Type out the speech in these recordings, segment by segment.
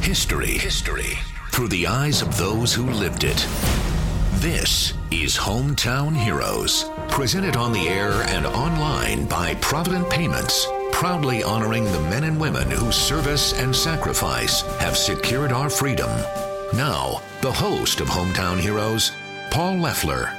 History through the eyes of those who lived it. This is Hometown Heroes, presented on the air and online by Provident Payments, proudly honoring the men and women whose service and sacrifice have secured our freedom. Now, the host of Hometown Heroes, Paul Leffler.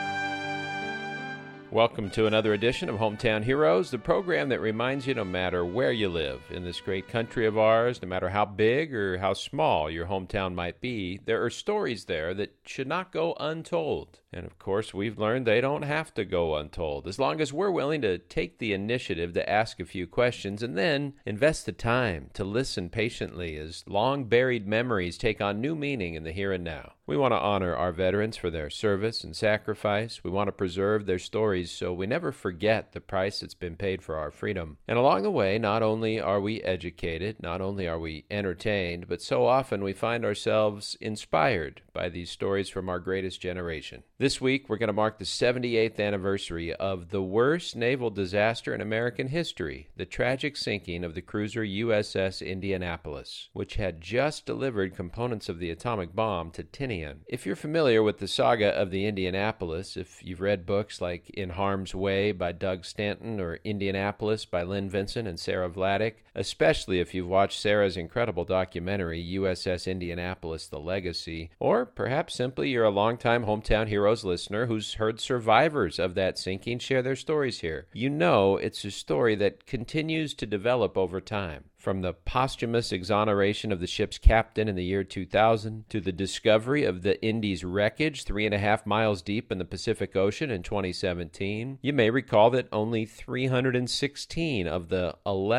Welcome to another edition of Hometown Heroes, the program that reminds you no matter where you live in this great country of ours, no matter how big or how small your hometown might be, there are stories there that should not go untold. And of course, we've learned they don't have to go untold, as long as we're willing to take the initiative to ask a few questions and then invest the time to listen patiently as long-buried memories take on new meaning in the here and now. We want to honor our veterans for their service and sacrifice. We want to preserve their stories so we never forget the price that's been paid for our freedom. And along the way, not only are we educated, not only are we entertained, but so often we find ourselves inspired by these stories from our greatest generation. This week, we're going to mark the 78th anniversary of the worst naval disaster in American history, the tragic sinking of the cruiser USS Indianapolis, which had just delivered components of the atomic bomb to Tinian. If you're familiar with the saga of the Indianapolis, if you've read books like In Harm's Way by Doug Stanton or Indianapolis by Lynn Vincent and Sarah Vladeck, especially if you've watched Sarah's incredible documentary, USS Indianapolis: The Legacy, or perhaps simply you're a longtime Hometown Heroes listener who's heard survivors of that sinking share their stories here. You know it's a story that continues to develop over time. From the posthumous exoneration of the ship's captain in the year 2000 to the discovery of the Indy's wreckage 3.5 miles deep in the Pacific Ocean in 2017, you may recall that only 316 of the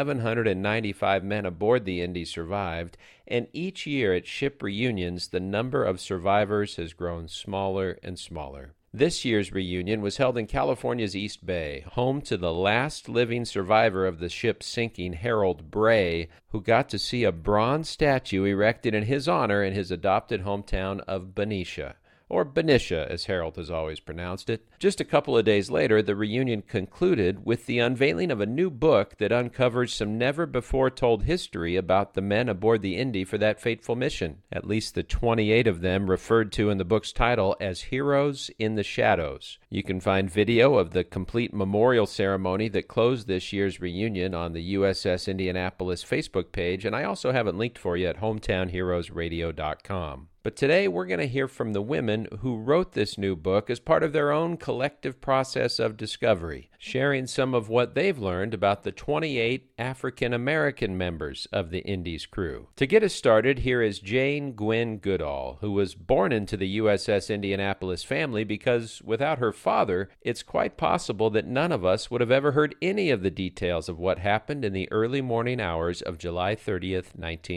1,195 men aboard the Indy survived, and each year at ship reunions, the number of survivors has grown smaller and smaller. This year's reunion was held in California's East Bay, home to the last living survivor of the ship's sinking, Harold Bray, who got to see a bronze statue erected in his honor in his adopted hometown of Benicia, or Benicia, as Harold has always pronounced it. Just a couple of days later, the reunion concluded with the unveiling of a new book that uncovers some never-before-told history about the men aboard the Indy for that fateful mission, at least the 28 of them referred to in the book's title as Heroes in the Shadows. You can find video of the complete memorial ceremony that closed this year's reunion on the USS Indianapolis Facebook page, and I also have it linked for you at hometownheroesradio.com. But today we're going to hear from the women who wrote this new book as part of their own collective process of discovery, sharing some of what they've learned about the 28 African-American members of the Indy's crew. To get us started, here is Jane Gwynn Goodall, who was born into the USS Indianapolis family because without her father, it's quite possible that none of us would have ever heard any of the details of what happened in the early morning hours of July 30th,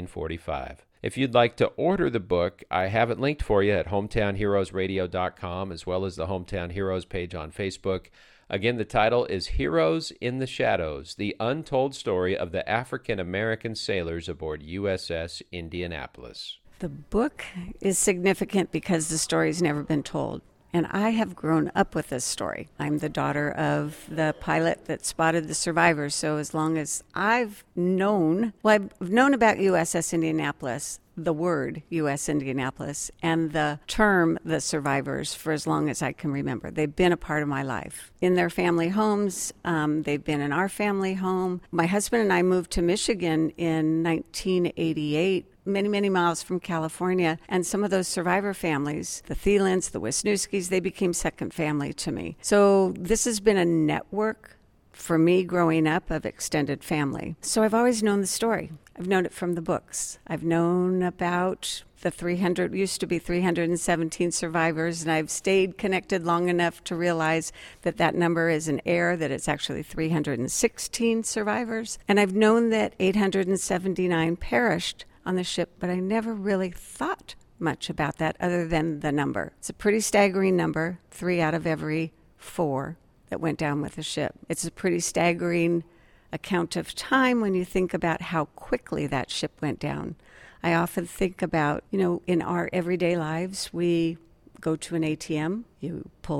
1945. If you'd like to order the book, I have it linked for you at hometownheroesradio.com as well as the Hometown Heroes page on Facebook. Again, the title is Heroes in the Shadows, the untold story of the African-American sailors aboard USS Indianapolis. The book is significant because the story's never been told. And I have grown up with this story. I'm the daughter of the pilot that spotted the survivors. So as long as I've known about USS Indianapolis, the word U.S. Indianapolis, and the term the survivors for as long as I can remember. They've been a part of my life. In their family homes, they've been in our family home. My husband and I moved to Michigan in 1988, many, many miles from California, and some of those survivor families, the Thielens, the Wisniewskis, they became second family to me. So this has been a network for me growing up of extended family. So I've always known the story. I've known it from the books. I've known about the 317 survivors, and I've stayed connected long enough to realize that that number is an error, that it's actually 316 survivors. And I've known that 879 perished on the ship, but I never really thought much about that other than the number. It's a pretty staggering number, 3 out of every 4 that went down with the ship. It's a pretty staggering account of time when you think about how quickly that ship went down. I often think about, in our everyday lives, we go to an ATM, you pull up,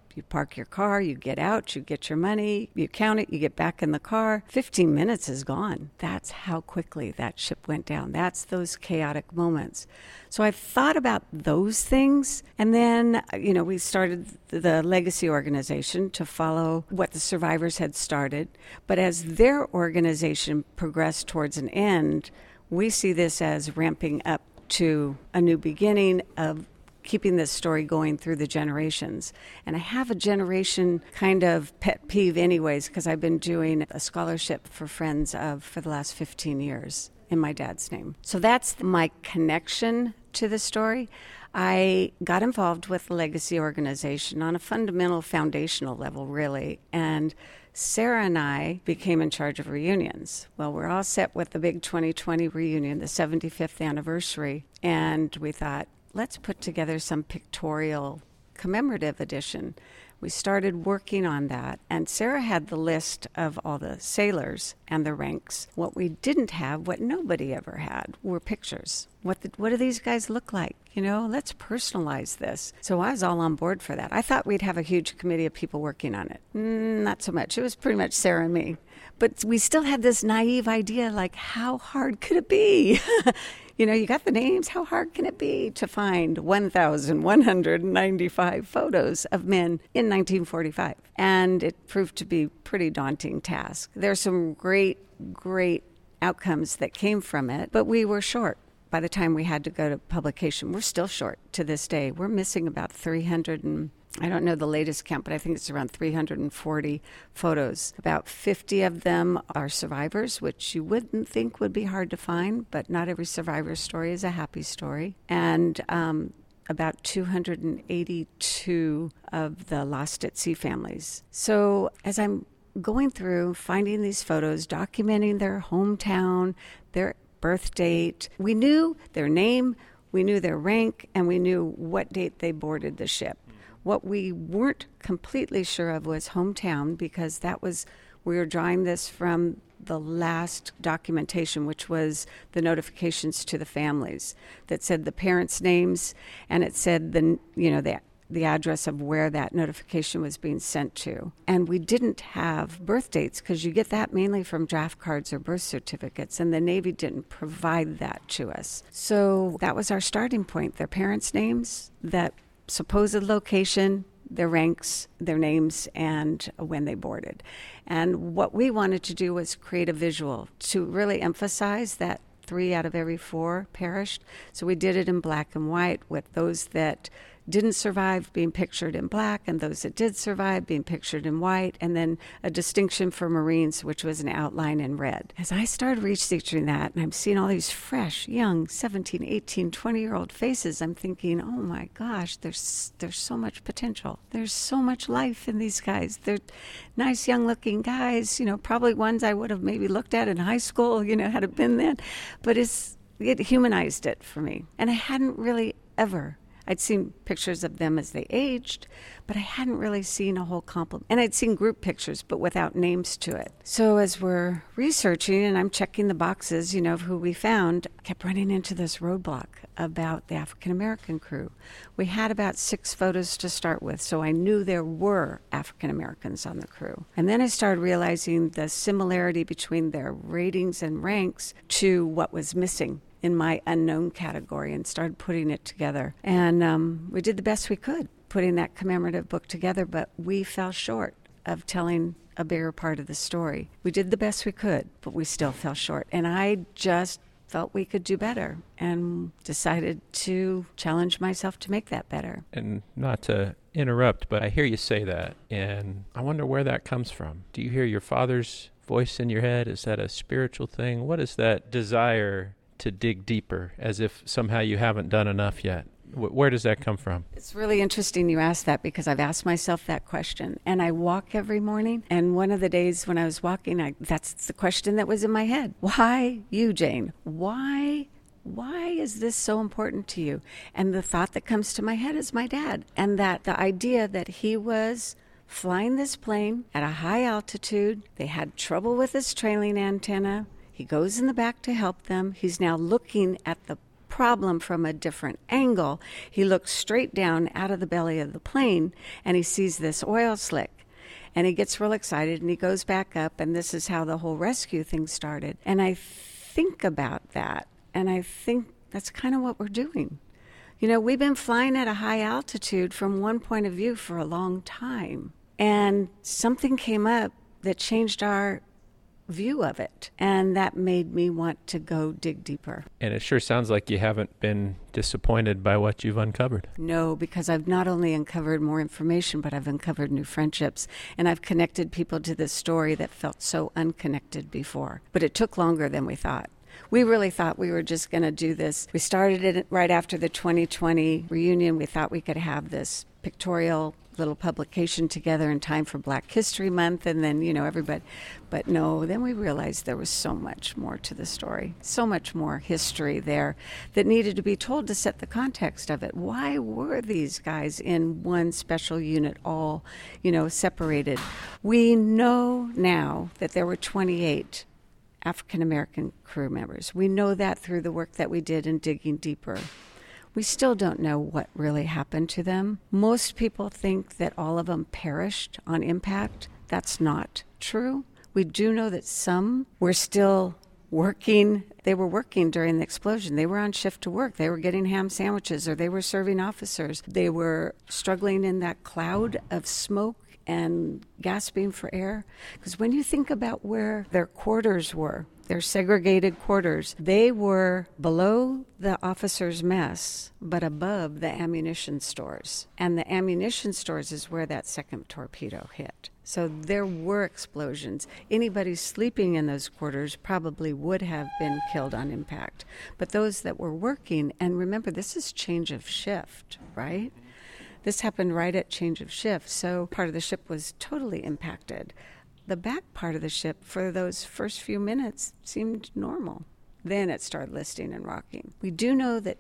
You park your car, you get out, you get your money, you count it, you get back in the car. 15 minutes is gone. That's how quickly that ship went down. That's those chaotic moments. So I thought about those things. And then, we started the Legacy organization to follow what the survivors had started. But as their organization progressed towards an end, we see this as ramping up to a new beginning of keeping this story going through the generations. And I have a generation kind of pet peeve anyways, because I've been doing a scholarship for Friends for the last 15 years in my dad's name. So that's my connection to the story. I got involved with the Legacy organization on a fundamental, foundational level, really. And Sarah and I became in charge of reunions. Well, we're all set with the big 2020 reunion, the 75th anniversary. And we thought, let's put together some pictorial commemorative edition. We started working on that, and Sarah had the list of all the sailors and the ranks. What we didn't have, what nobody ever had, were pictures. What do these guys look like? Let's personalize this. So I was all on board for that. I thought we'd have a huge committee of people working on it. Not so much. It was pretty much Sarah and me. But we still had this naive idea, like, how hard could it be? You got the names. How hard can it be to find 1,195 photos of men in 1945? And it proved to be a pretty daunting task. There's some great outcomes that came from it, but we were short. By the time we had to go to publication, we're still short to this day. We're missing about 300 and I don't know the latest count, but I think it's around 340 photos. About 50 of them are survivors, which you wouldn't think would be hard to find, but not every survivor story is a happy story. And about 282 of the lost at sea families. So as I'm going through, finding these photos, documenting their hometown, their birth date, we knew their name, we knew their rank, and we knew what date they boarded the ship. What we weren't completely sure of was hometown, because we were drawing this from the last documentation, which was the notifications to the families that said the parents' names, and it said the address of where that notification was being sent to. And we didn't have birth dates, because you get that mainly from draft cards or birth certificates, and the Navy didn't provide that to us. So that was our starting point, their parents' names, that supposed location, their ranks, their names, and when they boarded. And what we wanted to do was create a visual to really emphasize that 3 out of every 4 perished. So we did it in black and white, with those that didn't survive being pictured in black and those that did survive being pictured in white, and then a distinction for Marines, which was an outline in red. As I started researching that, and I'm seeing all these fresh, young 17, 18, 20-year-old faces, I'm thinking, oh my gosh, there's so much potential. There's so much life in these guys. They're nice, young-looking guys, probably ones I would have maybe looked at in high school, had it been then. But it humanized it for me. And I hadn't really ever I'd seen pictures of them as they aged, but I hadn't really seen a whole complement. And I'd seen group pictures, but without names to it. So as we're researching and I'm checking the boxes, of who we found, I kept running into this roadblock about the African-American crew. We had about 6 photos to start with, so I knew there were African-Americans on the crew. And then I started realizing the similarity between their ratings and ranks to what was missing in my unknown category, and started putting it together. And we did the best we could putting that commemorative book together, but we fell short of telling a bigger part of the story. We did the best we could, but we still fell short. And I just felt we could do better and decided to challenge myself to make that better. And not to interrupt, but I hear you say that, and I wonder where that comes from. Do you hear your father's voice in your head? Is that a spiritual thing? What is that desire to dig deeper, as if somehow you haven't done enough yet? Where does that come from? It's really interesting you ask that, because I've asked myself that question. And I walk every morning, and one of the days when I was walking, that's the question that was in my head. Why you, Jane? Why is this so important to you? And the thought that comes to my head is my dad, and that the idea that he was flying this plane at a high altitude. They had trouble with his trailing antenna. He goes in the back to help them. He's now looking at the problem from a different angle. He looks straight down out of the belly of the plane, and he sees this oil slick. And he gets real excited, and he goes back up, and this is how the whole rescue thing started. And I think about that, and I think that's kind of what we're doing. You know, we've been flying at a high altitude from one point of view for a long time. And something came up that changed our view of it. And that made me want to go dig deeper. And it sure sounds like you haven't been disappointed by what you've uncovered. No, because I've not only uncovered more information, but I've uncovered new friendships. And I've connected people to this story that felt so unconnected before. But it took longer than we thought. We really thought we were just going to do this. We started it right after the 2020 reunion. We thought we could have this pictorial little publication together in time for Black History Month, and then, you know, everybody. But no, then we realized there was so much more to the story, so much more history there that needed to be told to set the context of it. Why were these guys in one special unit all, you know, separated? We know now that there were 28 African-American crew members. We know that through the work that we did in digging deeper. We still don't know what really happened to them. Most people think that all of them perished on impact. That's not true. We do know that some were still working. They were working during the explosion. They were on shift to work. They were getting ham sandwiches, or they were serving officers. They were struggling in that cloud of smoke and gasping for air. Because when you think about where their quarters were, their segregated quarters, they were below the officers' mess, but above the ammunition stores. And the ammunition stores is where that second torpedo hit. So there were explosions. Anybody sleeping in those quarters probably would have been killed on impact. But those that were working, and remember, this is change of shift, right? This happened right at change of shift, so part of the ship was totally impacted. The back part of the ship, for those first few minutes, seemed normal. Then it started listing and rocking. We do know that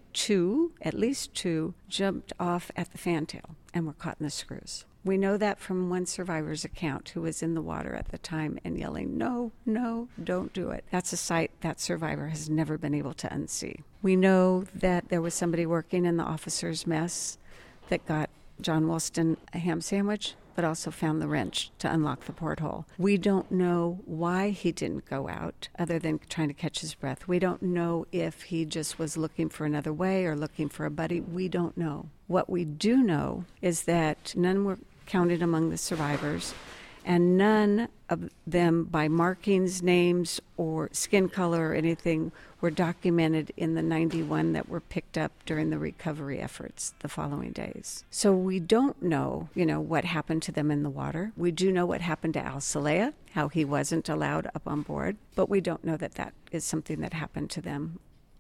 at least two, jumped off at the fantail and were caught in the screws. We know that from one survivor's account who was in the water at the time and yelling, "No, no, don't do it." That's a sight that survivor has never been able to unsee. We know that there was somebody working in the officer's mess that got John Woolston a ham sandwich, but also found the wrench to unlock the porthole. We don't know why he didn't go out, other than trying to catch his breath. We don't know if he just was looking for another way or looking for a buddy. We don't know. What we do know is that none were counted among the survivors, and none of them by markings, names, or skin color or anything were documented in the 91 that were picked up during the recovery efforts the following days. So we don't know, what happened to them in the water. We do know what happened to Al Saleh, how he wasn't allowed up on board, but we don't know that that is something that happened to them,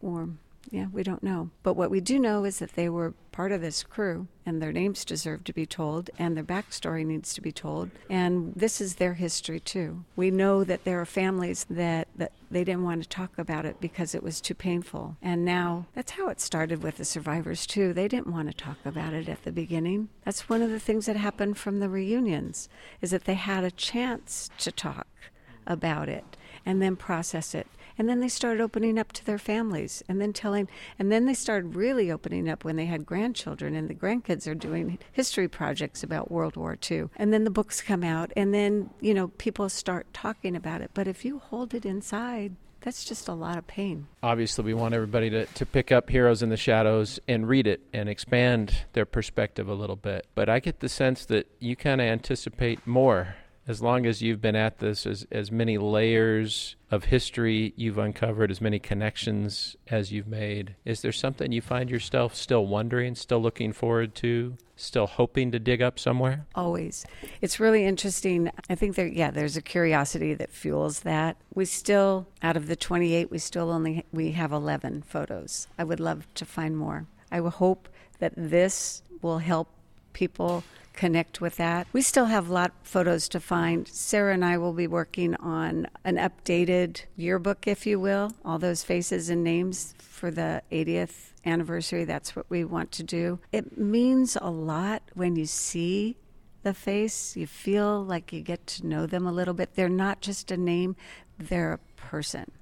we don't know. But what we do know is that they were part of this crew, and their names deserve to be told, and their backstory needs to be told. And this is their history, too. We know that there are families that they didn't want to talk about it because it was too painful. And now, that's how it started with the survivors, too. They didn't want to talk about it at the beginning. That's one of the things that happened from the reunions, is that they had a chance to talk about it and then process it. And then they started opening up to their families and then they started really opening up when they had grandchildren, and the grandkids are doing history projects about World War II. And then the books come out, and then, people start talking about it. But if you hold it inside, that's just a lot of pain. Obviously, we want everybody to pick up Heroes in the Shadows and read it and expand their perspective a little bit. But I get the sense that you kind of anticipate more. As long as you've been at this, as many layers of history you've uncovered, as many connections as you've made, is there something you find yourself still wondering, still looking forward to, still hoping to dig up somewhere? Always. It's really interesting. I think there's a curiosity that fuels that. We still, out of the 28, we have 11 photos. I would love to find more. I would hope that this will help people connect with that. We still have a lot of photos to find. Sarah and I will be working on an updated yearbook, if you will, all those faces and names for the 80th anniversary. That's what we want to do. It means a lot when you see the face. You feel like you get to know them a little bit. They're not just a name, they're a person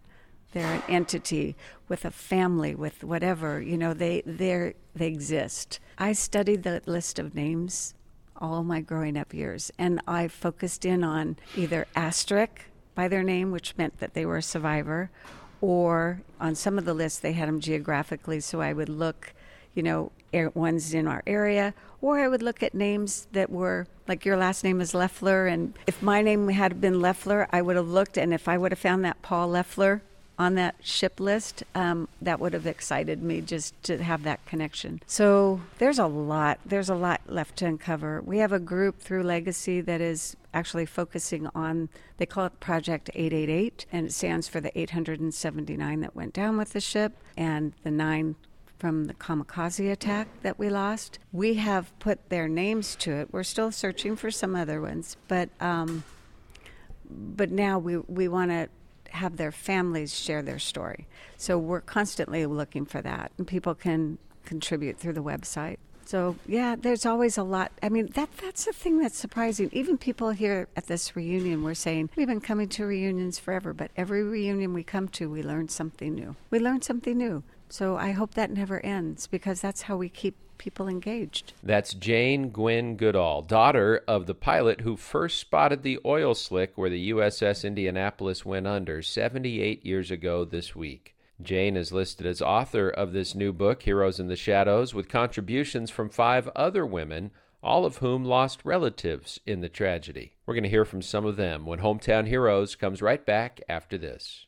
They're an entity with a family, with whatever, they exist. I studied the list of names all my growing up years, and I focused in on either asterisk by their name, which meant that they were a survivor, or on some of the lists they had them geographically, so I would look, ones in our area, or I would look at names that were, like your last name is Leffler, and if my name had been Leffler, I would have looked, and if I would have found that Paul Leffler on that ship list, that would have excited me just to have that connection. So there's a lot left to uncover. We have a group through Legacy that is actually focusing on, they call it Project 888, and it stands for the 879 that went down with the ship and the 9 from the kamikaze attack that we lost. We have put their names to it. We're still searching for some other ones, but now we want to have their families share their story. So we're constantly looking for that, and people can contribute through the website. So yeah, there's always a lot. I mean, that's the thing that's surprising. Even people here at this reunion were saying, we've been coming to reunions forever, but every reunion we come to, we learn something new. So I hope that never ends, because that's how we keep people engaged. That's Jane Gwynn Goodall, daughter of the pilot who first spotted the oil slick where the USS Indianapolis went under 78 years ago this week. Jane is listed as author of this new book, Heroes in the Shadows, with contributions from 5 other women, all of whom lost relatives in the tragedy. We're going to hear from some of them when Hometown Heroes comes right back after this.